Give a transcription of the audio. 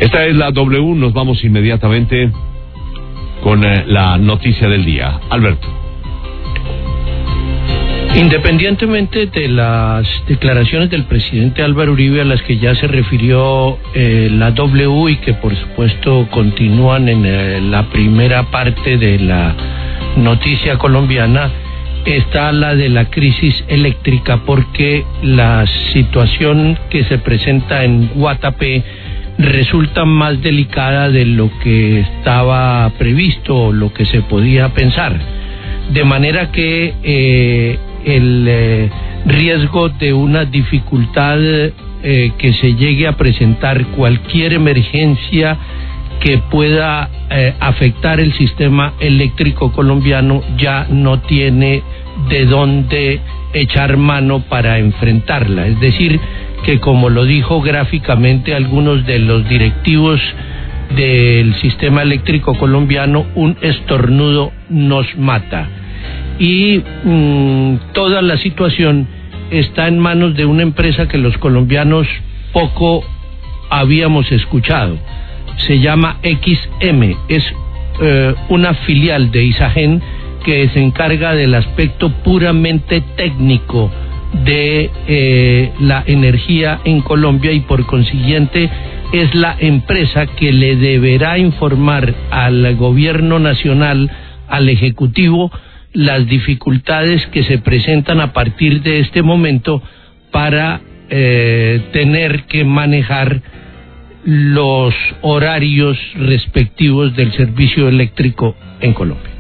Esta es la W, nos vamos inmediatamente con la noticia del día. Alberto. Independientemente de las declaraciones del presidente Álvaro Uribe a las que ya se refirió la W y que por supuesto continúan en la primera parte de la noticia colombiana, está la de la crisis eléctrica, porque la situación que se presenta en Guatapé resulta más delicada de lo que estaba previsto o lo que se podía pensar, de manera que el riesgo de una dificultad que se llegue a presentar cualquier emergencia que pueda afectar el sistema eléctrico colombiano ya no tiene de dónde echar mano para enfrentarla. Es decir, que como lo dijo gráficamente algunos de los directivos del sistema eléctrico colombiano, un estornudo nos mata. Y toda la situación está en manos de una empresa que los colombianos poco habíamos escuchado. Se llama XM, es una filial de Isagen que se encarga del aspecto puramente técnico de la energía en Colombia, y por consiguiente es la empresa que le deberá informar al gobierno nacional, al Ejecutivo, las dificultades que se presentan a partir de este momento para tener que manejar los horarios respectivos del servicio eléctrico en Colombia.